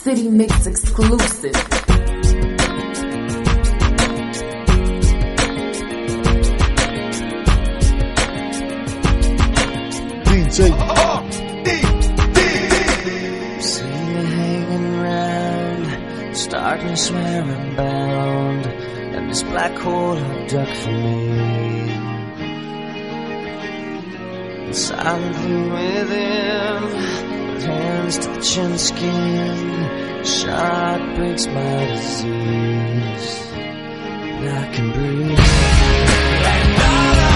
City Mix exclusive. DJ. See you hanging around, starting to swear I'm bound, and this black hole I've dug for me. And silently within, with hands to the chin skin, shot breaks my disease, and I can breathe.